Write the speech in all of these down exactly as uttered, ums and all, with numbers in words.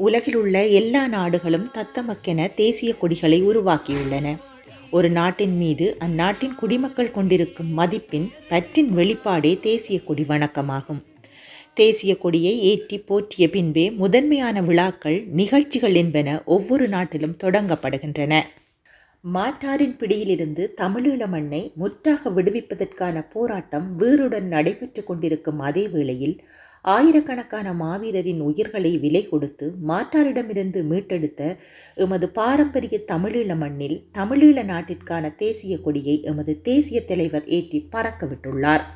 உலகிலுள்ள எல்லா நாடுகளும் தத்தமக்கென தேசிய கொடிகளை உருவாக்கியுள்ளன. ஒரு நாட்டின் மீது அந்நாட்டின் குடிமக்கள் கொண்டிருக்கும் மதிப்பின் பற்றின் வெளிப்பாடே தேசிய கொடி வணக்கமாகும். தேசிய கொடியை ஏற்றி போற்றிய பின்பே முதன்மையான விழாக்கள், நிகழ்ச்சிகள் என்பன ஒவ்வொரு நாட்டிலும் தொடங்கப்படுகின்றன. மாற்றாரின் பிடியிலிருந்து தமிழீழ மண்ணை முற்றாக விடுவிப்பதற்கான போராட்டம் வீறுடன் நடைபெற்று கொண்டிருக்கும் அதே வேளையில் ஆயிரக்கணக்கான மாவீரரின் உயிர்களை விலை கொடுத்து மாற்றாரிடமிருந்து மீட்டெடுத்த எமது பாரம்பரிய தமிழீழ மண்ணில் தமிழீழ நாட்டிற்கான தேசிய கொடியை எமது தேசிய தலைவர் ஏற்றி பறக்கவிட்டுள்ளார்.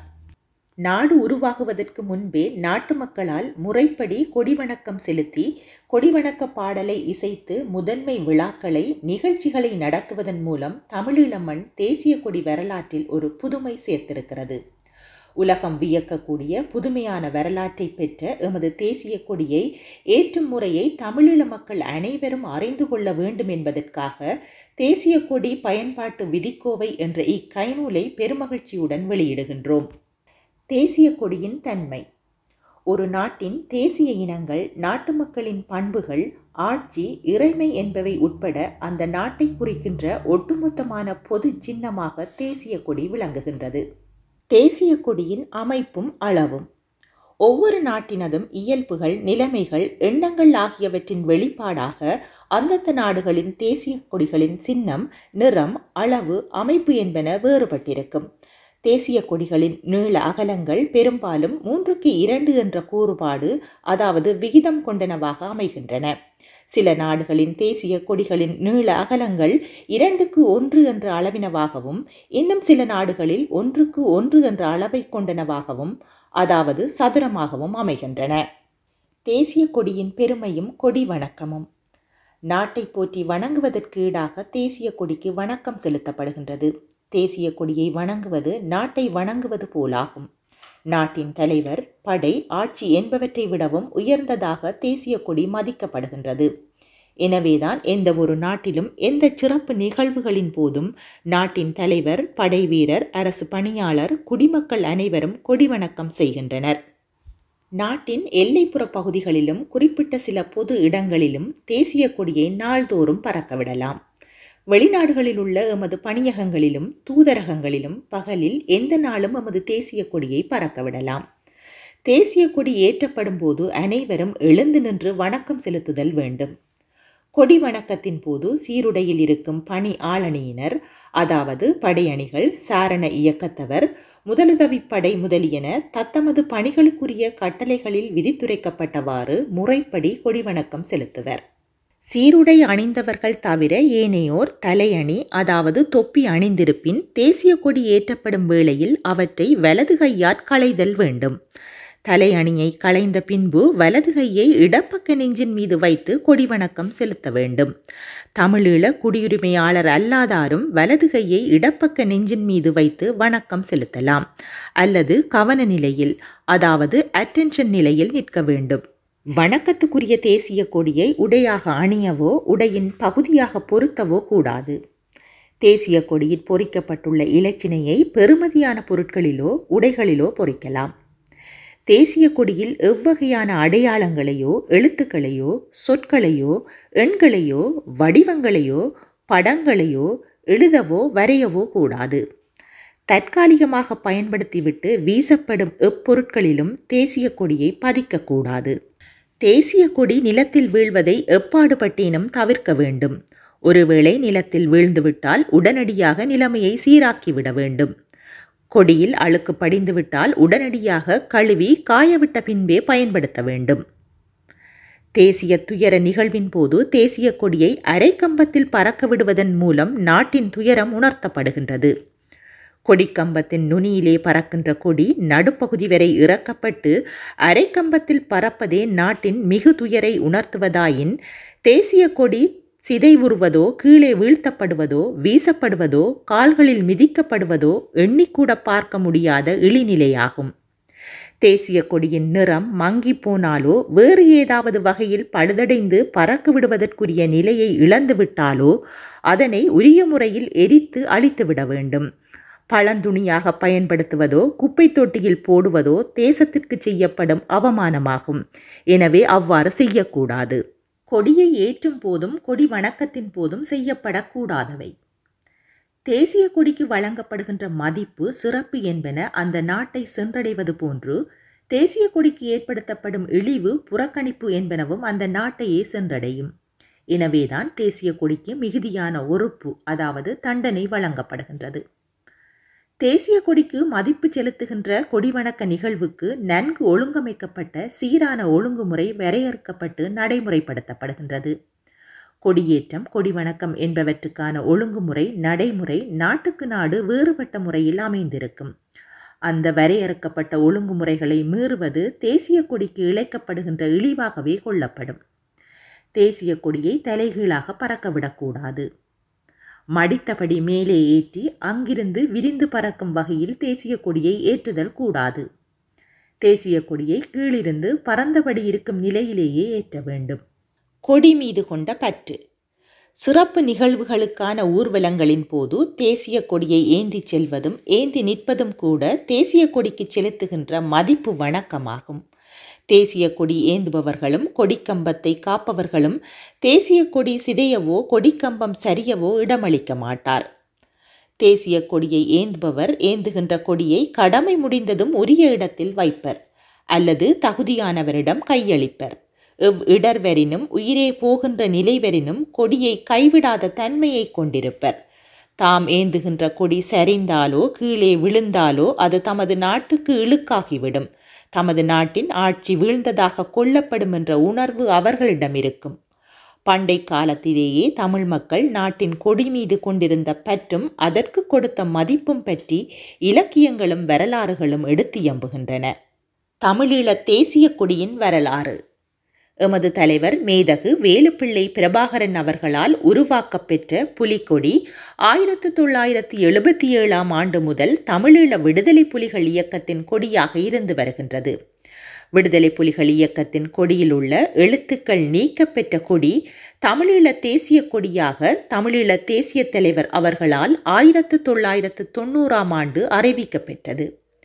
நாடு உருவாகுவதற்கு முன்பே நாட்டு மக்களால் முறைப்படி கொடிவணக்கம் செலுத்தி கொடிவணக்க பாடலை இசைத்து முதன்மை விழாக்களை, நிகழ்ச்சிகளை நடத்துவதன் மூலம் தமிழீழ மண் தேசிய கொடி வரலாற்றில் ஒரு புதுமை சேர்த்திருக்கிறது. உலகம் வியக்கக்கூடிய புதுமையான வரலாற்றை பெற்ற எமது தேசிய கொடியை ஏற்றும் முறையை தமிழீழ மக்கள் அனைவரும் அறிந்து கொள்ள வேண்டும் என்பதற்காக தேசிய கொடி பயன்பாட்டு விதிக்கோவை என்ற இக்கைநூலை பெருமகிழ்ச்சியுடன் வெளியிடுகின்றோம். தேசிய கொடியின் தன்மை. ஒரு நாட்டின் தேசிய இனங்கள், நாட்டு மக்களின் பண்புகள், ஆட்சி, இறைமை என்பவை உட்பட அந்த நாட்டை குறிக்கின்ற ஒட்டுமொத்தமான பொது சின்னமாக தேசிய கொடி விளங்குகின்றது. தேசிய கொடியின் அமைப்பும் அளவும். ஒவ்வொரு நாட்டினதும் இயல்புகள், நிலைமைகள், எண்ணங்கள் ஆகியவற்றின் வெளிப்பாடாக அந்தந்த நாடுகளின் தேசிய கொடிகளின் சின்னம், நிறம், அளவு, அமைப்பு என்பன வேறுபட்டிருக்கும். தேசிய கொடிகளின் நீள அகலங்கள் பெரும்பாலும் மூன்றுக்கு இரண்டு என்ற கூறுபாடு, அதாவது விகிதம் கொண்டனவாக அமைகின்றன. சில நாடுகளின் தேசிய கொடிகளின் நீள அகலங்கள் இரண்டுக்கு ஒன்று என்ற அளவினவாகவும், இன்னும் சில நாடுகளில் ஒன்றுக்கு ஒன்று என்ற அளவை கொண்டனவாகவும், அதாவது சதுரமாகவும் அமைகின்றன. தேசிய கொடியின் பெருமையும் கொடி வணக்கமும். நாட்டை போற்றி வணங்குவதற்கு ஈடாக தேசிய கொடிக்கு வணக்கம் செலுத்தப்படுகின்றது. தேசிய கொடியை வணங்குவது நாட்டை வணங்குவது போலாகும். நாட்டின் தலைவர், படை, ஆட்சி என்பவற்றை விடவும் உயர்ந்ததாக தேசிய கொடி மதிக்கப்படுகின்றது. எனவேதான் எந்த ஒரு நாட்டிலும் எந்த சிறப்பு நிகழ்வுகளின் போதும் நாட்டின் தலைவர், படை வீரர், அரசு பணியாளர், குடிமக்கள் அனைவரும் கொடி வணக்கம் செய்கின்றனர். நாட்டின் எல்லைப்புற பகுதிகளிலும் குறிப்பிட்ட சில பொது இடங்களிலும் தேசிய கொடியை நாள்தோறும் பறக்கவிடலாம். வெளிநாடுகளில் உள்ள எமது பணியகங்களிலும் தூதரகங்களிலும் பகலில் எந்த நாளும் எமது தேசிய கொடியை பறக்கவிடலாம். தேசிய கொடி ஏற்றப்படும் போது அனைவரும் எழுந்து நின்று வணக்கம் செலுத்துதல் வேண்டும். கொடி வணக்கத்தின் போது சீருடையில் இருக்கும் பணி ஆளணியினர், அதாவது படையணிகள், சாரண இயக்கத்தவர், முதலுதவி படை முதலியன தத்தமது பணிகளுக்குரிய கட்டளைகளில் விதித்துரைக்கப்பட்டவாறு முறைப்படி கொடி வணக்கம் செலுத்துவர். சீருடை அணிந்தவர்கள் தவிர ஏனையோர் தலையணி, அதாவது தொப்பி அணிந்திருப்பின் தேசிய கொடி ஏற்றப்படும் வேளையில் அவற்றை வலது கையால் களைதல் வேண்டும். தலையணியை களைந்த பின்பு வலது கையை இடப்பக்க நெஞ்சின் மீது வைத்து கொடி வணக்கம் செலுத்த வேண்டும். தமிழீழ குடியுரிமையாளர் அல்லாதாரும் வலது கையை இடப்பக்க நெஞ்சின் மீது வைத்து வணக்கம் செலுத்தலாம், அல்லது கவன நிலையில், அதாவது அட்டென்ஷன் நிலையில் நிற்க வேண்டும். வணக்கத்துக்குரிய தேசிய கொடியை உடையாக அணியவோ உடையின் பகுதியாக பொருத்தவோ கூடாது. தேசிய கொடியில் பொறிக்கப்பட்டுள்ள இலச்சினையை பெறுமதியான பொருட்களிலோ உடைகளிலோ பொறிக்கலாம். தேசிய கொடியில் எவ்வகையான அடையாளங்களையோ, எழுத்துக்களையோ, சொற்களையோ, எண்களையோ, வடிவங்களையோ, படங்களையோ எழுதவோ வரையவோ கூடாது. தற்காலிகமாக பயன்படுத்திவிட்டு வீசப்படும் எப்பொருட்களிலும் தேசிய கொடியை பதிக்கக்கூடாது. தேசிய கொடி நிலத்தில் வீழ்வதை எப்பாடுபட்டேனும் தவிர்க்க வேண்டும். ஒருவேளை நிலத்தில் வீழ்ந்துவிட்டால் உடனடியாக நிலைமையை சீராக்கிவிட வேண்டும். கொடியில் அழுக்கு படிந்துவிட்டால் உடனடியாக கழுவி காயவிட்ட பின்பே பயன்படுத்த வேண்டும். தேசிய துயர நிகழ்வின் போது தேசிய கொடியை அரைக்கம்பத்தில் பறக்க விடுவதன் மூலம் நாட்டின் துயரம் உணர்த்தப்படுகின்றது. கொடிக்கம்பத்தின் நுனியிலே பறக்கின்ற கொடி நடுப்பகுதி வரை இறக்கப்பட்டு அரைக்கம்பத்தில் பறப்பதே நாட்டின் மிகு துயரை உணர்த்துவதாயின், தேசிய கொடி சிதைவுறுவதோ, கீழே வீழ்த்தப்படுவதோ, வீசப்படுவதோ, கால்களில் மிதிக்கப்படுவதோ எண்ணிக்கூட பார்க்க முடியாத இழிநிலையாகும். தேசிய கொடியின் நிறம் மங்கி போனாலோ, வேறு ஏதாவது வகையில் பழுதடைந்து பறக்க விடுவதற்குரிய நிலையை இழந்துவிட்டாலோ அதனை உரிய முறையில் எரித்து அழித்துவிட வேண்டும். பழந்துணியாக பயன்படுத்துவதோ குப்பை தொட்டியில் போடுவதோ தேசத்திற்கு செய்யப்படும் அவமானமாகும். எனவே அவ்வாறு செய்யக்கூடாது. கொடியை ஏற்றும் போதும் கொடி வணக்கத்தின் போதும் செய்யப்படக்கூடாதவை. தேசிய கொடிக்கு வழங்கப்படுகின்ற மதிப்பு, சிறப்பு என்பன அந்த நாட்டை சென்றடைவது போன்று தேசிய கொடிக்கு ஏற்படுத்தப்படும் இழிவு, புறக்கணிப்பு என்பனவும் அந்த நாட்டையே சென்றடையும். எனவேதான் தேசிய கொடிக்கு மிகுதியான ஒறுப்பு, அதாவது தண்டனை வழங்கப்படுகின்றது. தேசிய கொடிக்கு மதிப்பு செலுத்துகின்ற கொடிவணக்க நிகழ்வுக்கு நன்கு ஒழுங்கமைக்கப்பட்ட சீரான ஒழுங்குமுறை வரையறுக்கப்பட்டு நடைமுறைப்படுத்தப்படுகின்றது. கொடியேற்றம், கொடிவணக்கம் என்பவற்றுக்கான ஒழுங்குமுறை, நடைமுறை நாட்டுக்கு நாடு வேறுபட்ட முறையில் அமைந்திருக்கும். அந்த வரையறுக்கப்பட்ட ஒழுங்குமுறைகளை மீறுவது தேசிய கொடிக்கு இழைக்கப்படுகின்ற இழிவாகவே கொள்ளப்படும். தேசிய கொடியை தலைகீழாக பறக்கவிடக்கூடாது. மடித்தபடி மேலே ஏற்றி அங்கிருந்து விரிந்து பறக்கும் வகையில் தேசிய கொடியை ஏற்றுதல் கூடாது. தேசிய கொடியை கீழிருந்து பறந்தபடி இருக்கும் நிலையிலேயே ஏற்ற வேண்டும். கொடி மீது கொண்ட பற்று. சிறப்பு நிகழ்வுகளுக்கான ஊர்வலங்களின் போது தேசிய கொடியை ஏந்தி செல்வதும் ஏந்தி நிற்பதும் கூட தேசிய கொடிக்கு செலுத்துகின்ற மதிப்பு வணக்கமாகும். தேசிய கொடி ஏந்துபவர்களும் கொடிக்கம்பத்தை காப்பவர்களும் தேசிய கொடி சிதையவோ கொடிக்கம்பம் சரியவோ இடமளிக்க மாட்டார். தேசிய கொடியை ஏந்துபவர் ஏந்துகின்ற கொடியை கடமை முடிந்ததும் உரிய இடத்தில் வைப்பர் அல்லது தகுதியானவரிடம் கையளிப்பர். எவ் இடர்வரினும் உயிரே போகின்ற நிலைவரினும் கொடியை கைவிடாத தன்மையை கொண்டிருப்பர். தாம் ஏந்துகின்ற கொடி சரிந்தாலோ கீழே விழுந்தாலோ அது தமது நாட்டுக்கு இழுக்காகிவிடும். தமது நாட்டின் ஆட்சி வீழ்ந்ததாக கொள்ளப்படும் என்ற உணர்வு அவர்களிடம் இருக்கும். பண்டை காலத்திலேயே தமிழ் மக்கள் நாட்டின் கொடி மீது கொண்டிருந்த பற்றும் அதற்கு கொடுத்த மதிப்பும் பற்றி இலக்கியங்களும் வரலாறுகளும் எடுத்தியம்புகின்றன. தமிழீழ தேசிய கொடியின் வரலாறு. எமது தலைவர் மேதகு வேலுப்பிள்ளை பிரபாகரன் அவர்களால் உருவாக்கப்பெற்ற புலிக்கொடி ஆயிரத்து தொள்ளாயிரத்தி எழுபத்தி ஏழாம் ஆண்டு முதல் தமிழீழ விடுதலை புலிகள் இயக்கத்தின் கொடியாக இருந்து வருகின்றது. விடுதலை புலிகள் இயக்கத்தின் கொடியில் உள்ள எழுத்துக்கள் நீக்கப்பெற்ற கொடி தமிழீழ தேசிய கொடியாக தமிழீழ தேசிய தலைவர் அவர்களால் ஆயிரத்து தொள்ளாயிரத்து தொண்ணூறாம் ஆண்டு அறிவிக்கப்பெற்றது.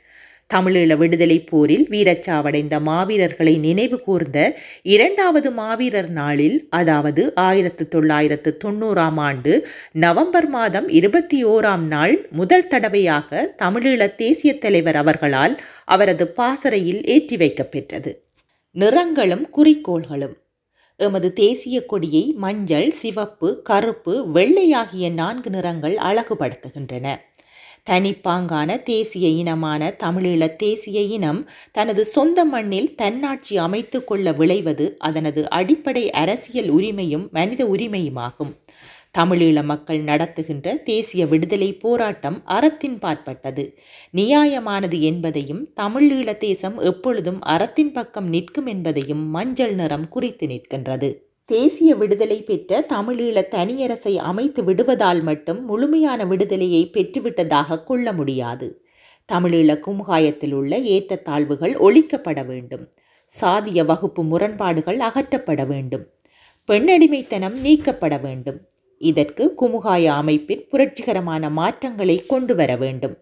தமிழீழ விடுதலை போரில் வீரச்சாவடைந்த மாவீரர்களை நினைவு கூர்ந்த இரண்டாவது மாவீரர் நாளில், அதாவது ஆயிரத்து தொள்ளாயிரத்து தொண்ணூறாம் ஆண்டு நவம்பர் மாதம் இருபத்தி ஓராம் நாள் முதல் தடவையாக தமிழீழ தேசிய தலைவர் அவர்களால் அவரது பாசறையில் ஏற்றி வைக்கப்பெற்றது. நிறங்களும் குறிக்கோள்களும். எமது தேசிய கொடியை மஞ்சள், சிவப்பு, கருப்பு, வெள்ளை ஆகிய நான்கு நிறங்கள் அழகுபடுத்துகின்றன. தனிப்பாங்கான தேசிய இனமான தமிழீழ தேசிய இனம் தனது சொந்த மண்ணில் தன்னாட்சி அமைத்து கொள்ள விளைவது அதனது அடிப்படை அரசியல் உரிமையும் மனித உரிமையுமாகும். தமிழீழ மக்கள் நடத்துகின்ற தேசிய விடுதலை போராட்டம் அறத்தின் பாற்பட்டது, நியாயமானது என்பதையும் தமிழீழ தேசம் எப்பொழுதும் அறத்தின் பக்கம் நிற்கும் என்பதையும் மஞ்சள் நிறம் குறித்து நிற்கின்றது. தேசிய விடுதலை பெற்ற தமிழீழ தனியரசை அமைத்து விடுவதால் மட்டும் முழுமையான விடுதலையை பெற்றுவிட்டதாக கொள்ள முடியாது. தமிழீழ குமுகாயத்தில் உள்ள ஏற்றத்தாழ்வுகள் ஒழிக்கப்பட வேண்டும். சாதிய வகுப்பு முரண்பாடுகள் அகற்றப்பட வேண்டும். பெண்ணடிமைத்தனம் நீக்கப்பட வேண்டும். இதற்கு குமுகாய அமைப்பில் புரட்சிகரமான மாற்றங்களை கொண்டு வர வேண்டும்.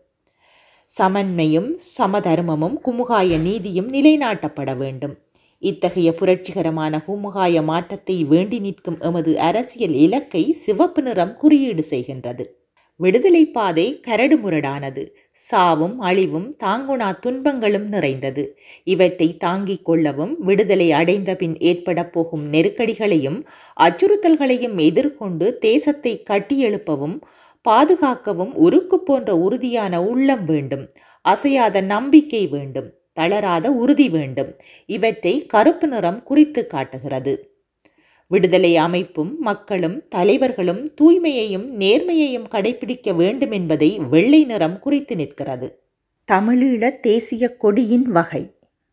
சமன்மையும் சமதர்மமும் குமுகாய நீதியும் நிலைநாட்டப்பட வேண்டும். இத்தகைய புரட்சிகரமான குமுகாய மாற்றத்தை வேண்டி நிற்கும் எமது அரசியல் இலக்கை சிவப்பு நிறம் குறியீடு செய்கின்றது. விடுதலை பாதை கரடுமுரடானது, சாவும் அழிவும் தாங்குணா துன்பங்களும் நிறைந்தது. இவற்றை தாங்கிக் கொள்ளவும் விடுதலை அடைந்த பின் ஏற்பட போகும் நெருக்கடிகளையும் அச்சுறுத்தல்களையும் எதிர்கொண்டு தேசத்தை கட்டியெழுப்பவும் பாதுகாக்கவும் உருக்கு போன்ற உறுதியான உள்ளம் வேண்டும். அசையாத நம்பிக்கை வேண்டும். தளராத உறுதி வேண்டும். இவற்றை கருப்பு நிறம் குறித்து காட்டுகிறது. விடுதலை அமைப்பும் மக்களும் தலைவர்களும் தூய்மையையும் நேர்மையையும் கடைபிடிக்க வேண்டும் என்பதை வெள்ளை நிறம் குறித்து நிற்கிறது. தமிழீழ தேசிய கொடியின் வகை.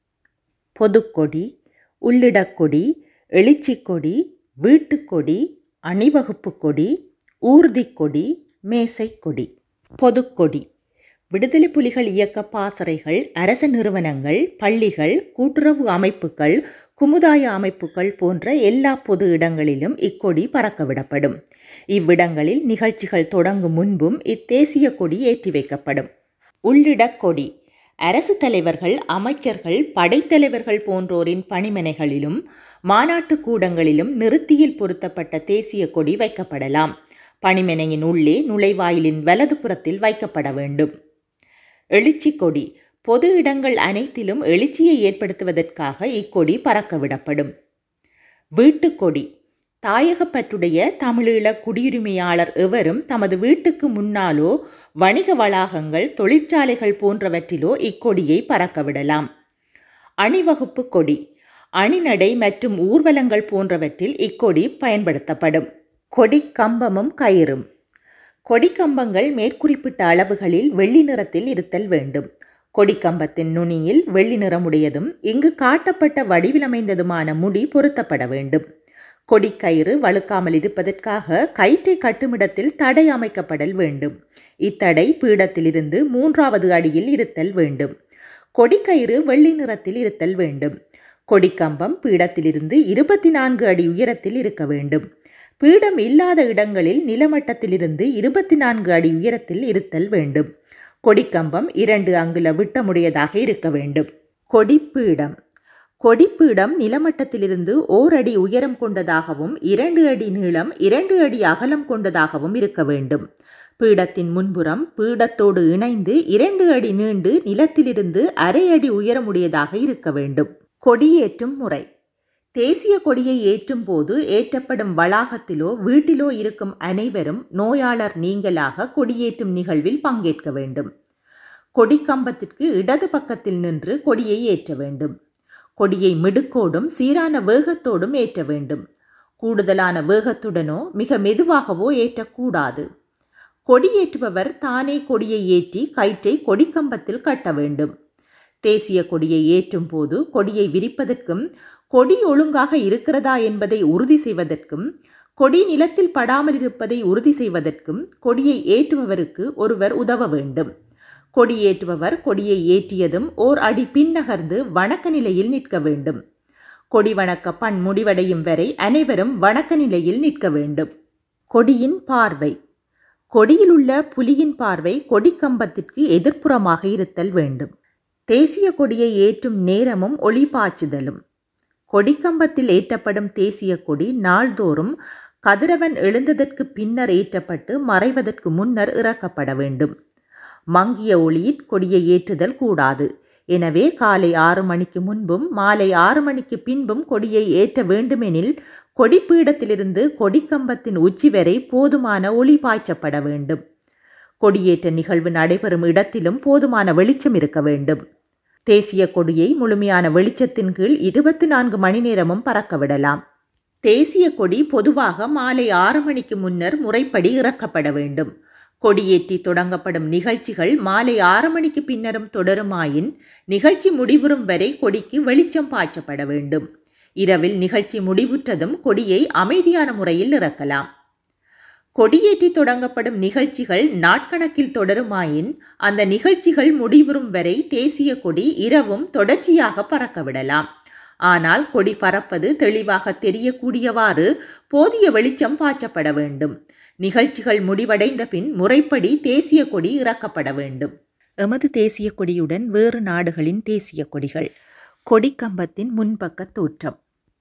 பொதுக்கொடி, உள்ளிடக்கொடி, எழுச்சிக்கொடி, வீட்டுக்கொடி, அணிவகுப்பு கொடி, ஊர்திக்கொடி, மேசைக்கொடி. பொதுக்கொடி. விடுதலை புலிகள் இயக்க பாசறைகள், அரச நிறுவனங்கள், பள்ளிகள், கூட்டுறவு அமைப்புகள், குமுதாய அமைப்புகள் போன்ற எல்லா பொது இடங்களிலும் இக்கொடி பறக்கவிடப்படும். இவ்விடங்களில் நிகழ்ச்சிகள் தொடங்கும் முன்பும் இத்தேசிய கொடி ஏற்றி வைக்கப்படும். உள்ளிடக்கொடி. அரசு தலைவர்கள், அமைச்சர்கள், படைத்தலைவர்கள் போன்றோரின் பணிமனைகளிலும் மாநாட்டு கூடங்களிலும் நிறுத்தியில் பொருத்தப்பட்ட தேசிய கொடி வைக்கப்படலாம். பணிமனையின் உள்ளே நுழைவாயிலின் வலது புறத்தில் வைக்கப்பட வேண்டும். எழுச்சி கொடி. பொது இடங்கள் அனைத்திலும் எழுச்சியை ஏற்படுத்துவதற்காக இக்கொடி பறக்கவிடப்படும். வீட்டுக்கொடி. தாயகப்பற்றுடைய தமிழீழ குடியுரிமையாளர் எவரும் தமது வீட்டுக்கு முன்னாலோ வணிக வளாகங்கள், தொழிற்சாலைகள் போன்றவற்றிலோ இக்கொடியை பறக்கவிடலாம். அணிவகுப்பு கொடி. அணிநடை மற்றும் ஊர்வலங்கள் போன்றவற்றில் இக்கொடி பயன்படுத்தப்படும். கொடி கம்பமும் கயிறும். கொடிக்கம்பங்கள் மேற்குறிப்பிட்ட அளவுகளில் வெள்ளி நிறத்தில் இருத்தல் வேண்டும். கொடிக்கம்பத்தின் நுனியில் வெள்ளி நிறமுடையதும் இங்கு காட்டப்பட்ட வடிவிலமைந்ததுமான முடி பொருத்தப்பட வேண்டும். கொடிக்கயிறு வழுக்காமல் இருப்பதற்காக கயிற்றை கட்டுமிடத்தில் தடை அமைக்கப்படல் வேண்டும். இத்தடை பீடத்திலிருந்து மூன்றாவது அடியில் இருத்தல் வேண்டும். கொடிக்கயிறு வெள்ளி நிறத்தில் இருத்தல் வேண்டும். கொடிக்கம்பம் பீடத்திலிருந்து இருபத்தி நான்கு அடி உயரத்தில் இருக்க வேண்டும். பீடம் இல்லாத இடங்களில் நிலமட்டத்திலிருந்து இருபத்தி நான்கு அடி உயரத்தில் இருத்தல் வேண்டும். கொடிக்கம்பம் இரண்டு அங்குல விட்டமுடையதாக இருக்க வேண்டும். கொடிப்பீடம். கொடிப்பீடம் நிலமட்டத்திலிருந்து ஓர் அடி உயரம் கொண்டதாகவும் இரண்டு அடி நீளம், இரண்டு அடி அகலம் கொண்டதாகவும் இருக்க வேண்டும். பீடத்தின் முன்புறம் பீடத்தோடு இணைந்து இரண்டு அடி நீண்டு நிலத்திலிருந்து அரை அடி உயரமுடையதாக இருக்க வேண்டும். கொடியேற்றும் முறை. தேசிய கொடியை ஏற்றும் போது ஏற்றப்படும் வளாகத்திலோ வீட்டிலோ இருக்கும் அனைவரும் நோயாளர் நீங்கலாக கொடியேற்றும் நிகழ்வில் பங்கேற்க வேண்டும். கொடிக்கம்பத்திற்கு இடது பக்கத்தில் நின்று கொடியை ஏற்ற வேண்டும். கொடியை மிடுக்கோடும் சீரான வேகத்தோடும் ஏற்ற வேண்டும். கூடுதலான வேகத்துடனோ மிக மெதுவாகவோ ஏற்றக்கூடாது. கொடியேற்றுபவர் தானே கொடியை ஏற்றி கயிற்றை கொடிக்கம்பத்தில் கட்ட வேண்டும். தேசிய கொடியை ஏற்றும் போது கொடியை விரிப்பதற்கும் கொடி ஒழுங்காக இருக்கிறதா என்பதை உறுதி செய்வதற்கும் கொடி நிலத்தில் படாமல் இருப்பதை உறுதி செய்வதற்கும் கொடியை ஏற்றுபவருக்கு ஒருவர் உதவ வேண்டும். கொடியேற்றுபவர் கொடியை ஏற்றியதும் ஓர் அடி பின்னகர்ந்து வணக்க நிலையில் நிற்க வேண்டும். கொடி வணக்க பண் முடிவடையும் வரை அனைவரும் வணக்க நிலையில் நிற்க வேண்டும். கொடியின் பார்வை. கொடியில் உள்ள புலியின் பார்வை கொடிக்கம்பத்திற்கு எதிர்ப்புறமாக இருத்தல் வேண்டும். தேசிய கொடியை ஏற்றும் நேரமும் ஒளி பாய்ச்சுதலும். கொடிக்கம்பத்தில் ஏற்றப்படும் தேசிய கொடி நாள்தோறும் கதிரவன் எழுந்ததற்கு பின்னர் ஏற்றப்பட்டு மறைவதற்கு முன்னர் இறக்கப்பட வேண்டும். மங்கிய ஒளியில் கொடியை ஏற்றுதல் கூடாது. எனவே காலை ஆறு மணிக்கு முன்பும் மாலை ஆறு மணிக்கு பின்பும் கொடியை ஏற்ற வேண்டுமெனில் கொடிப்பீடத்திலிருந்து கொடிக்கம்பத்தின் உச்சி வரை போதுமான ஒளி பாய்ச்சப்பட வேண்டும். கொடியேற்ற நிகழ்வு நடைபெறும் இடத்திலும் போதுமான வெளிச்சம் இருக்க வேண்டும். தேசிய கொடியை முழுமையான வெளிச்சத்தின் கீழ் இருபத்தி நான்கு மணி நேரமும் பறக்கவிடலாம். தேசிய கொடி பொதுவாக மாலை ஆறு மணிக்கு முன்னர் முறைப்படி இறக்கப்பட வேண்டும். கொடியேற்றி தொடங்கப்படும் நிகழ்ச்சிகள் மாலை ஆறு மணிக்கு பின்னரும் தொடருமாயின் நிகழ்ச்சி முடிவுறும் வரை கொடிக்கு வெளிச்சம் பாய்ச்சப்பட வேண்டும். இரவில் நிகழ்ச்சி முடிவுற்றதும் கொடியை அமைதியான முறையில் இறக்கலாம். கொடியேற்றி தொடங்கப்படும் நிகழ்ச்சிகள் நாட்கணக்கில் தொடருமாயின் அந்த நிகழ்ச்சிகள் முடிவுறும் வரை தேசிய கொடி இரவும் தொடர்ச்சியாக பறக்கவிடலாம். ஆனால் கொடி பறப்பது தெளிவாக தெரியக்கூடியவாறு போதிய வெளிச்சம் பாய்ச்சப்பட வேண்டும். நிகழ்ச்சிகள் முடிவடைந்த பின் முறைப்படி தேசிய கொடி இறக்கப்பட வேண்டும். எமது தேசிய கொடியுடன் வேறு நாடுகளின் தேசிய கொடிகள். கொடிக்கம்பத்தின் முன்பக்க தோற்றம்.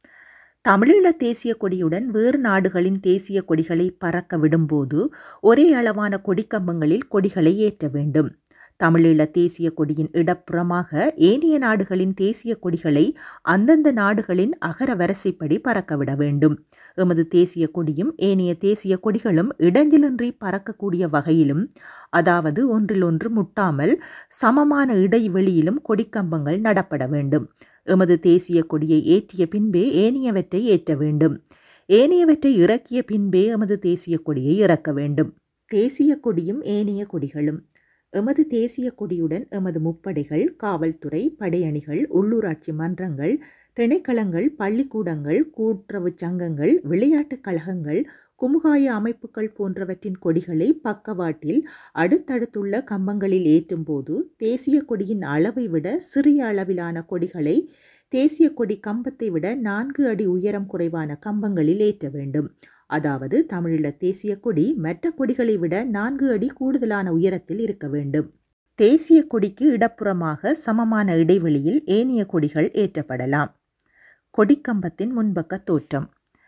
தமிழீழ தேசிய கொடியுடன் வேறு நாடுகளின் தேசிய கொடிகளை பறக்க விடும்போது ஒரே அளவான கொடிக்கம்பங்களில் கொடிகளை ஏற்ற வேண்டும். தமிழீழ தேசிய கொடியின் இடப்புறமாக ஏனைய நாடுகளின் தேசிய கொடிகளை அந்தந்த நாடுகளின் அகர வரிசைப்படி பறக்கவிட வேண்டும். எமது தேசிய கொடியும் ஏனைய தேசிய கொடிகளும் இடைஞ்சலின்றி பறக்கக்கூடிய வகையிலும், அதாவது ஒன்றிலொன்று முட்டாமல் சமமான இடைவெளியிலும் கொடிக்கம்பங்கள் நடப்பட வேண்டும். எமது தேசிய கொடியை ஏற்றிய பின்பே ஏனையவற்றை ஏற்ற வேண்டும். ஏனையவற்றை இறக்கிய பின்பே எமது தேசிய கொடியை இறக்க வேண்டும். தேசிய கொடியும் ஏனைய கொடிகளும். எமது தேசிய கொடியுடன் எமது முப்படைகள், காவல்துறை, படையணிகள், உள்ளூராட்சி மன்றங்கள், திணைக்களங்கள், பள்ளிக்கூடங்கள், கூட்டுறவு சங்கங்கள், விளையாட்டுக் கழகங்கள், குமுகாய அமைப்புகள் போன்றவற்றின் கொடிகளை பக்கவாட்டில் அடுத்தடுத்துள்ள கம்பங்களில் ஏற்றும் போது தேசிய கொடியின் அளவை விட சிறிய அளவிலான கொடிகளை தேசிய கொடி கம்பத்தை விட நான்கு அடி உயரம் குறைவான கம்பங்களில் ஏற்ற வேண்டும். அதாவது தமிழீழ தேசிய கொடி மற்ற கொடிகளை விட நான்கு அடி கூடுதலான உயரத்தில் இருக்க வேண்டும். தேசிய கொடிக்கு இடப்புறமாக சமமான இடைவெளியில் ஏனைய கொடிகள் ஏற்றப்படலாம். கொடிக்கம்பத்தின் முன்பக்க தோற்றம்.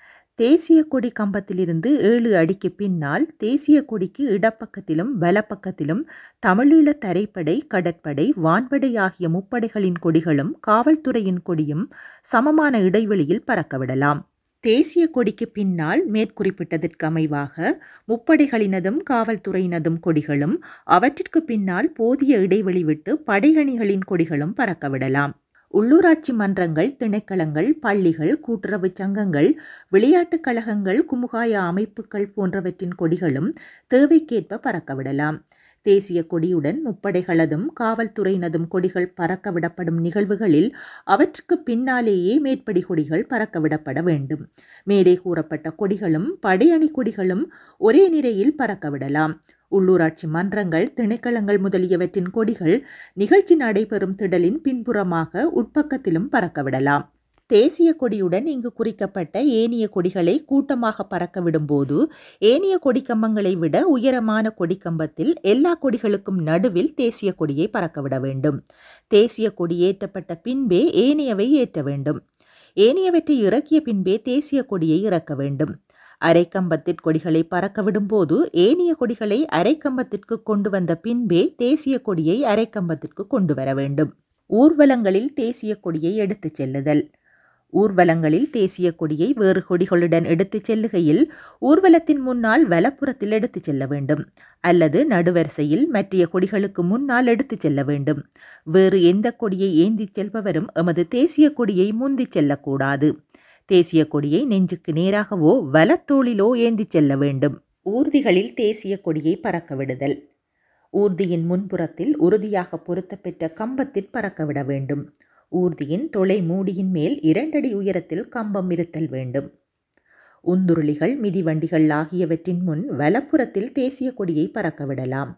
தேசிய கொடி கம்பத்திலிருந்து ஏழு அடிக்கு பின்னால் தேசிய கொடிக்கு இடப்பக்கத்திலும் வலப்பக்கத்திலும் தமிழீழ தரைப்படை, கடற்படை, வான்படை ஆகிய முப்படைகளின் கொடிகளும் காவல்துறையின் கொடியும் சமமான இடைவெளியில் பறக்கவிடலாம். தேசிய கொடிக்கு பின்னால் மேற்குறிப்பிட்டதற்கு அமைவாக முப்படைகளினதும் காவல்துறையினதும் கொடிகளும் அவற்றிற்கு பின்னால் போதிய இடைவெளி விட்டு படையணிகளின் கொடிகளும் பறக்கவிடலாம். உள்ளூராட்சி மன்றங்கள், திணைக்களங்கள், பள்ளிகள், கூட்டுறவு சங்கங்கள், விளையாட்டுக் கழகங்கள், குமுகாய அமைப்புகள் போன்றவற்றின் கொடிகளும் தேவைக்கேற்ப பறக்கவிடலாம். தேசிய கொடியுடன் முப்படைகளதும் காவல்துறையினதும் கொடிகள் பறக்கவிடப்படும் நிகழ்வுகளில் அவற்றுக்கு பின்னாலேயே மேற்படி கொடிகள் பறக்கவிடப்பட வேண்டும். மேலே கூறப்பட்ட கொடிகளும் படையணி கொடிகளும் ஒரே நிலையில் பறக்கவிடலாம். உள்ளூராட்சி மன்றங்கள், திணைக்களங்கள் முதலியவற்றின் கொடிகள் நிகழ்ச்சி நடைபெறும் திடலின் பின்புறமாக உட்பக்கத்திலும் பறக்கவிடலாம். தேசிய கொடியுடன் இங்கு குறிக்கப்பட்ட ஏனைய கொடிகளை கூட்டமாக பறக்கவிடும்போது ஏனைய கொடிக்கம்பங்களை விட உயரமான கொடிக்கம்பத்தில் எல்லா கொடிகளுக்கும் நடுவில் தேசிய கொடியை பறக்கவிட வேண்டும். தேசிய கொடி ஏற்றப்பட்ட பின்பே ஏனையவை ஏற்ற வேண்டும். ஏனையவற்றை இறக்கிய பின்பே தேசிய கொடியை இறக்க வேண்டும். அரைக்கம்பத்திற் கொடிகளை பறக்கவிடும்போது ஏனைய கொடிகளை அரைக்கம்பத்திற்கு கொண்டு வந்த பின்பே தேசிய கொடியை அரைக்கம்பத்திற்கு கொண்டு வர வேண்டும். ஊர்வலங்களில் தேசிய கொடியை எடுத்துச் செல்லுதல். ஊர்வலங்களில் தேசிய கொடியை வேறு கொடிகளுடன் எடுத்துச் செல்லுகையில் ஊர்வலத்தின் முன்னால் வலப்புறத்தில் எடுத்துச் செல்ல வேண்டும் அல்லது நடுவரிசையில் மற்றைய கொடிகளுக்கு முன்னால் எடுத்துச் செல்ல வேண்டும். வேறு எந்த கொடியை ஏந்திச் செல்பவரும் எமது தேசிய கொடியை முந்திச் செல்லக்கூடாது. தேசிய கொடியை நெஞ்சுக்கு நேராகவோ வலத்தோளிலோ ஏந்திச் செல்ல வேண்டும். ஊர்திகளில் தேசிய கொடியை பறக்கவிடுதல். ஊர்தியின் முன்புறத்தில் உறுதியாக பொருத்தப்பெற்ற கம்பத்தில் பறக்கவிட வேண்டும். ஊர்தியின் தொலை மூடியின் மேல் இரண்டடி உயரத்தில் கம்பம் இருத்தல் வேண்டும். உந்துருளிகள், மிதிவண்டிகள் ஆகியவற்றின் முன் வலப்புறத்தில் தேசிய கொடியை பறக்கவிடலாம்.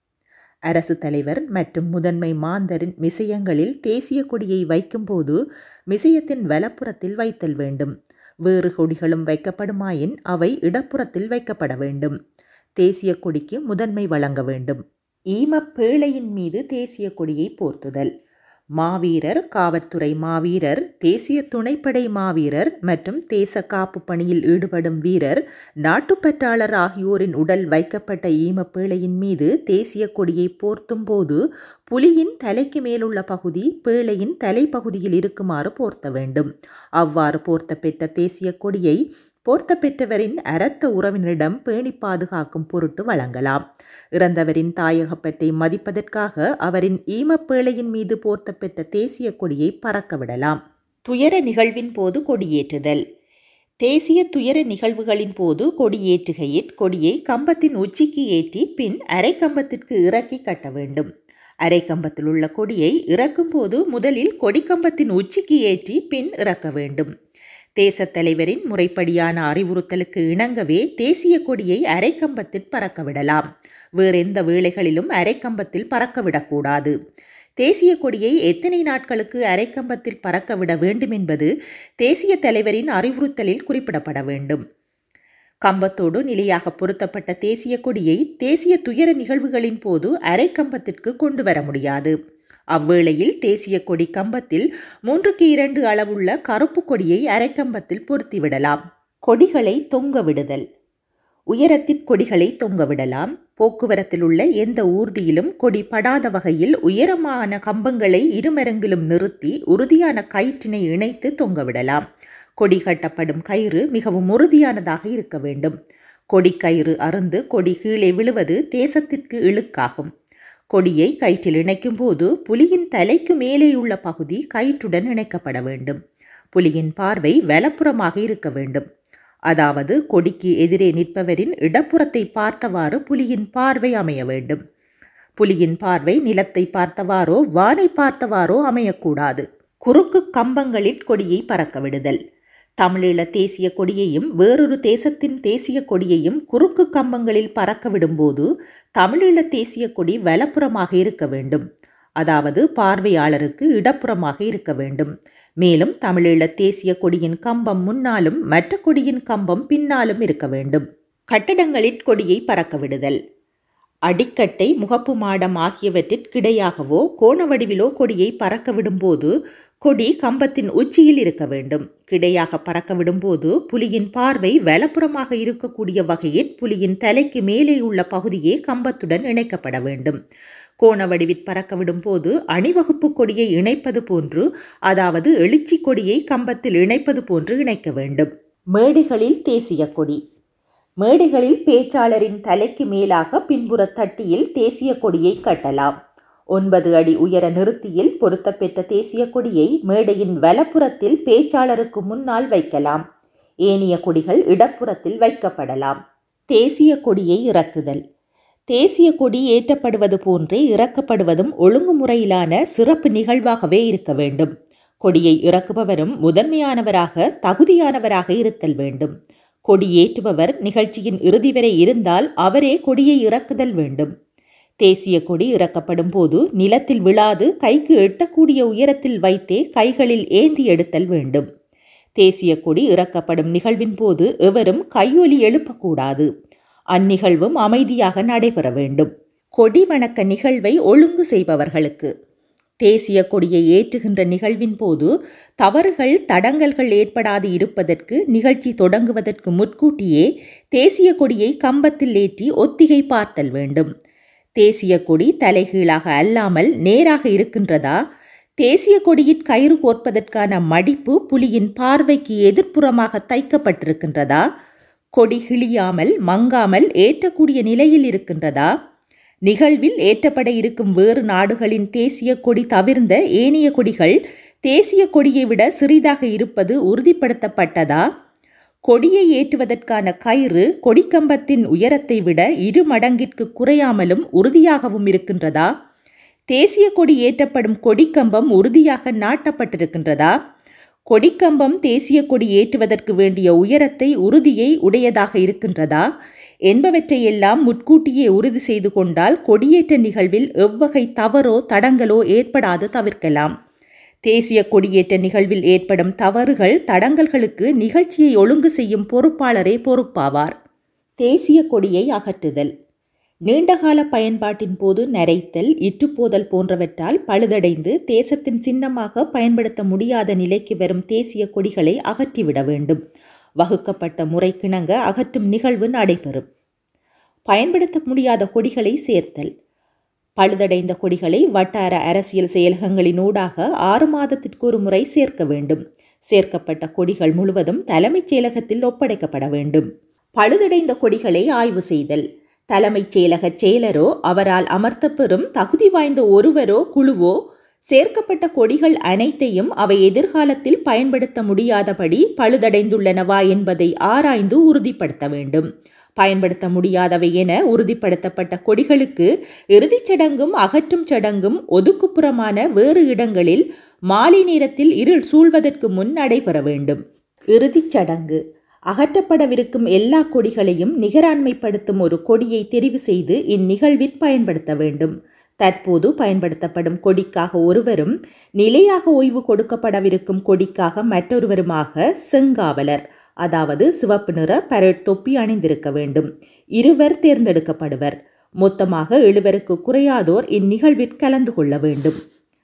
அரசு தலைவர் மற்றும் முதன்மை மாந்தரின் மிசையங்களில் தேசிய கொடியை வைக்கும்போது மிசையத்தின் வலப்புறத்தில் வைத்தல் வேண்டும். வேறு கொடிகளும் வைக்கப்படுமாயின் அவை இடப்புறத்தில் வைக்கப்பட வேண்டும். தேசிய கொடிக்கு முதன்மை வழங்க வேண்டும். ஈமப்பேழையின் மீது தேசிய கொடியை போர்த்துதல். மாவீரர், காவல்துறை மாவீரர், தேசிய துணைப்படை மாவீரர் மற்றும் தேச காப்பு பணியில் ஈடுபடும் வீரர், நாட்டுப்பற்றாளர் ஆகியோரின் உடல் வைக்கப்பட்ட ஈமப்பேழையின் மீது தேசிய கொடியை போர்த்தும் போது புலியின் தலைக்கு மேலுள்ள பகுதி பேழையின் தலைப்பகுதியில் இருக்குமாறு போர்த்த வேண்டும். அவ்வாறு போர்த்த பெற்ற தேசிய கொடியை போர்த்த பெற்றவரின் அரத்த உறவினரிடம் பேணி பாதுகாக்கும் பொருட்டு வழங்கலாம். இறந்தவரின் தாயகப்பற்றை மதிப்பதற்காக அவரின் ஈமப்பேழையின் மீது போர்த்த பெற்ற தேசிய கொடியை பறக்கவிடலாம். துயர நிகழ்வின் போது கொடியேற்றுதல். தேசிய துயர நிகழ்வுகளின் போது கொடியேற்றுகையில் கொடியை கம்பத்தின் உச்சிக்கு ஏற்றி பின் அரை கம்பத்திற்கு இறக்கி கட்ட வேண்டும். அரை கம்பத்தில் உள்ள கொடியை இறக்கும் போது முதலில் கொடிக்கம்பத்தின் உச்சிக்கு ஏற்றி பின் இறக்க வேண்டும். தேசத் தலைவரின் முறைப்படியான அறிவுறுத்தலுக்கு இணங்கவே தேசிய கொடியை அரைக்கம்பத்தில் பறக்கவிடலாம். வேறெந்த வேளைகளிலும் அரைக்கம்பத்தில் பறக்கவிடக்கூடாது. தேசிய கொடியை எத்தனை நாட்களுக்கு அரைக்கம்பத்தில் பறக்கவிட வேண்டும் என்பது தேசிய தலைவரின் அறிவுறுத்தலில் குறிப்பிடப்பட வேண்டும். கம்பத்தோடு நிலையாக பொருத்தப்பட்ட தேசிய கொடியை தேசிய துயர நிகழ்வுகளின் போது அரைக்கம்பத்திற்கு கொண்டு வர முடியாது. அவ்வேளையில் தேசிய கொடி கம்பத்தில் மூன்றுக்கு இரண்டு அளவுள்ள கருப்பு கொடியை அரைக்கம்பத்தில் பொருத்திவிடலாம். கொடிகளை தொங்க விடுதல். உயரத்தில் கொடிகளை தொங்கவிடலாம். போக்குவரத்தில் உள்ள எந்த ஊர்தியிலும் கொடி படாத வகையில் உயரமான கம்பங்களை இருமரங்கிலும் நிறுத்தி உறுதியான கயிற்றினை இணைத்து தொங்கவிடலாம். கொடி கட்டப்படும் கயிறு மிகவும் உறுதியானதாக இருக்க வேண்டும். கொடி கயிறு அறுந்து கொடி கீழே விழுவது தேசத்திற்கு இழுக்காகும். கொடியை கயிற்றில் இணைக்கும் போது புலியின் தலைக்கு மேலேயுள்ள பகுதி கயிற்றுடன் இணைக்கப்பட வேண்டும். புலியின் பார்வை வலப்புறமாக இருக்க வேண்டும். அதாவது கொடிக்கு எதிரே நிற்பவரின் இடப்புறத்தை பார்த்தவாறு புலியின் பார்வை அமைய வேண்டும். புலியின் பார்வை நிலத்தை பார்த்தவாறோ வானை பார்த்தவாறோ அமையக்கூடாது. குறுக்கு கம்பங்களில் கொடியை பறக்க விடுதல். தமிழீழ தேசிய கொடியையும் வேறொரு தேசத்தின் தேசிய கொடியையும் குறுக்கு கம்பங்களில் பறக்க விடும்போது தமிழீழ தேசிய கொடி வலப்புறமாக இருக்க வேண்டும். அதாவது பார்வையாளருக்கு இடப்புறமாக இருக்க வேண்டும். மேலும் தமிழீழ தேசிய கொடியின் கம்பம் முன்னாலும் மற்ற கொடியின் கம்பம் பின்னாலும் இருக்க வேண்டும். கட்டடங்களில் கொடியை பறக்க விடுதல். அடிக்கட்டை, முகப்பு மாடம் ஆகியவற்றிற்கிடையாகவோ கோண வடிவிலோ கொடியை பறக்க விடும்போது கொடி கம்பத்தின் உச்சியில் இருக்க வேண்டும். கிடையாக பறக்க விடும்போது புலியின் பார்வை வலப்புறமாக இருக்கக்கூடிய வகையில் புலியின் தலைக்கு மேலே உள்ள பகுதியே கம்பத்துடன் இணைக்கப்பட வேண்டும். கோண வடிவில் பறக்க விடும்போது அணிவகுப்பு கொடியை இணைப்பது போன்று, அதாவது எழுச்சி கொடியை கம்பத்தில் இணைப்பது போன்று இணைக்க வேண்டும். மேடைகளில் தேசிய கொடி. மேடைகளில் பேச்சாளரின் தலைக்கு மேலாக பின்புற தட்டியில் தேசிய கொடியை கட்டலாம். ஒன்பது அடி உயர நிறுத்தியில் பொருத்தப்பெற்ற தேசிய கொடியை மேடையின் வலப்புறத்தில் பேச்சாளருக்கு முன்னால் வைக்கலாம். ஏனைய கொடிகள் இடப்புறத்தில் வைக்கப்படலாம். தேசிய கொடியை இறக்குதல். தேசிய கொடி ஏற்றப்படுவது போன்றே இறக்கப்படுவதும் ஒழுங்குமுறையிலான சிறப்பு நிகழ்வாகவே இருக்க வேண்டும். கொடியை இறக்குபவரும் முதன்மையானவராக, தகுதியானவராக இருத்தல் வேண்டும். கொடி ஏற்றுபவர் நிகழ்ச்சியின் இறுதி வரை இருந்தால் அவரே கொடியை இறக்குதல் வேண்டும். தேசிய கொடி இறக்கப்படும் போது நிலத்தில் விழாது கைக்கு எட்டக்கூடிய உயரத்தில் வைத்தே கைகளில் ஏந்தி எடுத்தல் வேண்டும். தேசிய கொடி இறக்கப்படும் நிகழ்வின் போது எவரும் கையொலி எழுப்பக்கூடாது. அந்நிகழ்வும் அமைதியாக நடைபெற வேண்டும். கொடி வணக்க நிகழ்வை ஒழுங்கு செய்பவர்களுக்கு. தேசிய கொடியை ஏற்றுகின்ற நிகழ்வின் போது தவறுகள், தடங்கல்கள் ஏற்படாது இருப்பதற்கு நிகழ்ச்சி தொடங்குவதற்கு முற்கூட்டியே தேசிய கொடியை கம்பத்தில் ஏற்றி ஒத்திகை பார்த்தல் வேண்டும். தேசிய கொடி தலைகீழாக அல்லாமல் நேராக இருக்கின்றதா? தேசிய கொடியின் கயிறு கோர்ப்பதற்கான மடிப்பு புலியின் பார்வைக்கு எதிர்ப்புறமாக தைக்கப்பட்டிருக்கின்றதா? கொடி கிழியாமல் மங்காமல் ஏற்றக்கூடிய நிலையில் இருக்கின்றதா? நிகழ்வில் ஏற்றப்பட இருக்கும் வேறு நாடுகளின் தேசிய கொடி தவிர்ந்த ஏனைய கொடிகள் தேசிய கொடியை விட சிறிதாக இருப்பது உறுதிப்படுத்தப்பட்டதா? கொடியை ஏற்றுவதற்கான கயிறு கொடிக்கம்பத்தின் உயரத்தை விட இரு மடங்கிற்கு குறையாமலும் உறுதியாகவும் இருக்கின்றதா? தேசிய கொடி ஏற்றப்படும் கொடிக்கம்பம் உறுதியாக நாட்டப்பட்டிருக்கின்றதா? கொடிக்கம்பம் தேசிய கொடி ஏற்றுவதற்கு வேண்டிய உயரத்தை, உறுதியை உடையதாக இருக்கின்றதா என்பவற்றையெல்லாம் முற்கூட்டியே உறுதி செய்து கொண்டால் கொடியேற்ற நிகழ்வில் எவ்வகை தவறோ தடங்களோ ஏற்படாது தவிர்க்கலாம். தேசிய கொடியேற்ற நிகழ்வில் ஏற்படும் தவறுகள், தடங்கல்களுக்கு நிகழ்ச்சியை ஒழுங்கு செய்யும் பொறுப்பாளரே பொறுப்பாவார். தேசிய கொடியை அகற்றுதல். நீண்டகால பயன்பாட்டின் போது நரைத்தல், இற்றுப்போதல் போன்றவற்றால் பழுதடைந்து தேசத்தின் சின்னமாக பயன்படுத்த முடியாத நிலைக்கு வரும் தேசிய கொடிகளை அகற்றிவிட வேண்டும். வகுக்கப்பட்ட முறைக்கிணங்க அகற்றும் நிகழ்வு நடைபெறும். பயன்படுத்த முடியாத கொடிகளை சேர்த்தல். பழுதடைந்த கொடிகளை வட்டார அரசியல் செயலகங்களினூடாக ஆறு மாதத்திற்கு ஒரு முறை சேர்க்க வேண்டும். சேர்க்கப்பட்ட கொடிகள் முழுவதும் தலைமைச் செயலகத்தில் ஒப்படைக்கப்பட வேண்டும். பழுதடைந்த கொடிகளை ஆய்வு செய்தல். தலைமைச் செயலக செயலரோ அவரால் அமர்த்தப்பெறும் தகுதி வாய்ந்த ஒருவரோ குழுவோ சேர்க்கப்பட்ட கொடிகள் அனைத்தையும் அவை எதிர்காலத்தில் பயன்படுத்த முடியாதபடி பழுதடைந்துள்ளனவா என்பதை ஆராய்ந்து உறுதிப்படுத்த வேண்டும். பயன்படுத்த முடியாதவை என உறுதிப்படுத்தப்பட்ட கொடிகளுக்கு இறுதிச் சடங்கும் அகற்றும் சடங்கும் ஒதுக்குப்புறமான வேறு இடங்களில் மாலை நேரத்தில் இருள் சூழ்வதற்கு முன் நடைபெற வேண்டும். இறுதிச் சடங்கு. அகற்றப்படவிருக்கும் எல்லா கொடிகளையும் நிகராண்மைப்படுத்தும் ஒரு கொடியை தெரிவு செய்து இந்நிகழ்வில் பயன்படுத்த வேண்டும். தற்போது பயன்படுத்தப்படும் கொடிக்காக ஒருவரும், நிலையாக ஓய்வு கொடுக்கப்படவிருக்கும் கொடிக்காக மற்றொருவருமாக செங்காவலர், அதாவது சிவப்பு நிற பரேட் தொப்பி அணிந்திருக்க வேண்டும். இருவர் தேர்ந்தெடுக்கப்படுவர். மொத்தமாக எழுவருக்கு குறையாதோர் இந்நிகழ்வில் கலந்து கொள்ள வேண்டும்.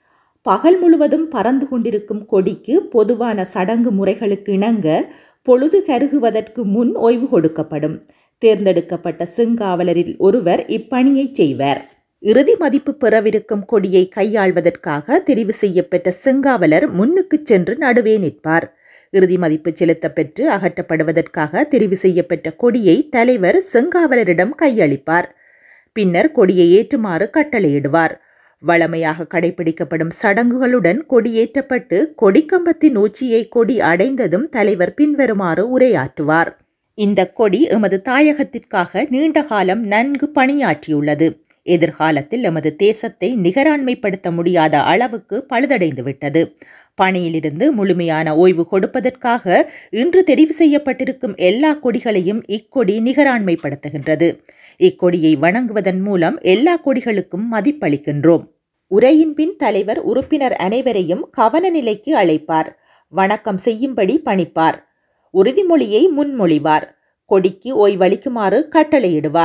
பகல் முழுவதும் பறந்து கொண்டிருக்கும் கொடிக்கு பொதுவான சடங்கு முறைகளுக்கு இணங்க பொழுது கருகுவதற்கு முன் ஓய்வு கொடுக்கப்படும். தேர்ந்தெடுக்கப்பட்ட செங்காவலரில் ஒருவர் இப்பணியை செய்வார். இறுதி மதிப்பு பெறவிருக்கும் கொடியை கையாள்வதற்காக தெரிவு செய்யப்பட்ட செங்காவலர் முன்னுக்கு சென்று நடுவே நிற்பார். இறுதி மதிப்பு செலுத்த பெற்று அகற்றப்படுவதற்காக தெரிவு செய்யப்பட்ட கொடியை தலைவர் செங்காவலரிடம் கையளிப்பார். பின்னர் கொடியை ஏற்றுமாறு கட்டளையிடுவார். வழமையாக கடைபிடிக்கப்படும் சடங்குகளுடன் கொடியேற்றப்பட்டு கொடிக்கம்பத்தின் உச்சியை கொடி அடைந்ததும் தலைவர் பின்வருமாறு உரையாற்றுவார். இந்த கொடி எமது தாயகத்திற்காக நீண்ட காலம் நன்கு பணியாற்றியுள்ளது. எதிர்காலத்தில் எமது தேசத்தை நிகராண்மைப்படுத்த முடியாத அளவுக்கு பழுதடைந்துவிட்டது. பணியிலிருந்து முழுமையான ஓய்வு கொடுப்பதற்காக இன்று தெரிவு செய்யப்பட்டிருக்கும் எல்லா கொடிகளையும் இக்கொடி நிகராண்மைப்படுத்துகின்றது. இக்கொடியை வணங்குவதன் மூலம் எல்லா கொடிகளுக்கும் மதிப்பளிக்கின்றோம். உரையின் பின் தலைவர் உறுப்பினர் அனைவரையும் கவன நிலைக்கு அழைப்பார். வணக்கம் செய்யும்படி பணிப்பார். உறுதிமொழியை முன்மொழிவார். கொடிக்கு ஓய்வளிக்குமாறு கட்டளையிடுவார்.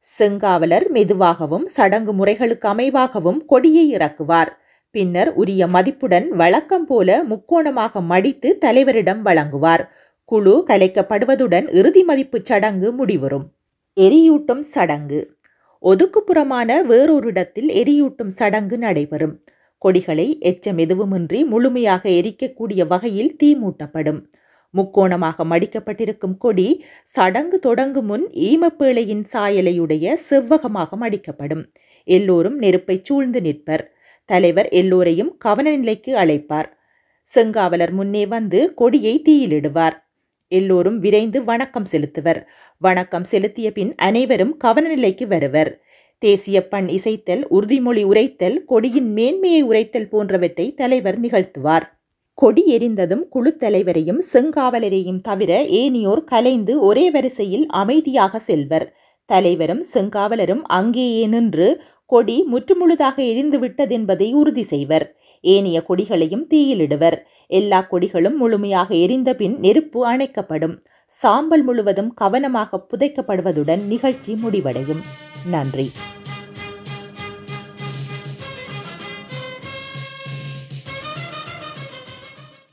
செங்காவலர் மெதுவாகவும் சடங்கு முறைகளுக்கு அமைவாகவும் கொடியை இறக்குவார். பின்னர் உரிய மதிப்புடன் வழக்கம் போல முக்கோணமாக மடித்து தலைவரிடம் வழங்குவார். குழு கலைக்கப்படுவதுடன் இறுதி மதிப்பு சடங்கு முடிவுறும். எரியூட்டும் சடங்கு. ஒதுக்குப்புறமான வேறொரு இடத்தில் எரியூட்டும் சடங்கு நடைபெறும். கொடிகளை எச்சம் எதுவுமின்றி முழுமையாக எரிக்கக்கூடிய வகையில் தீ மூட்டப்படும். முக்கோணமாக மடிக்கப்பட்டிருக்கும் கொடி சடங்கு தொடங்கும் முன் ஈமப்பேழையின் சாயலையுடைய செவ்வகமாக மடிக்கப்படும். எல்லோரும் நெருப்பை சூழ்ந்து நிற்பர். தலைவர் எல்லோரையும் கவன நிலைக்கு அழைப்பார். செங்காவலர் முன்னே வந்து கொடியை தீயிலிடுவார். எல்லோரும் விரைந்து வணக்கம் செலுத்துவர். வணக்கம் செலுத்திய பின் அனைவரும் கவன நிலைக்கு வருவர். தேசிய பண் இசைத்தல், உறுதிமொழி உரைத்தல், கொடியின் மேன்மையை உரைத்தல் போன்றவற்றை தலைவர் நிகழ்த்துவார். கொடி எரிந்ததும் குழு தலைவரையும் செங்காவலரையும் தவிர ஏனியோர் கலைந்து ஒரே வரிசையில் அமைதியாக செல்வர். தலைவரும் செங்காவலரும் அங்கேயே நின்று கொடி முற்றுமுழுதாக எரிந்து விட்டதென்பதை உறுதி செய்வர். ஏனைய கொடிகளையும் தீயிலிடுவர். எல்லா கொடிகளும் முழுமையாக எரிந்த பின் நெருப்பு அணைக்கப்படும். சாம்பல் முழுவதும் கவனமாக புதைக்கப்படுவதுடன் நிகழ்ச்சி முடிவடையும். நன்றி.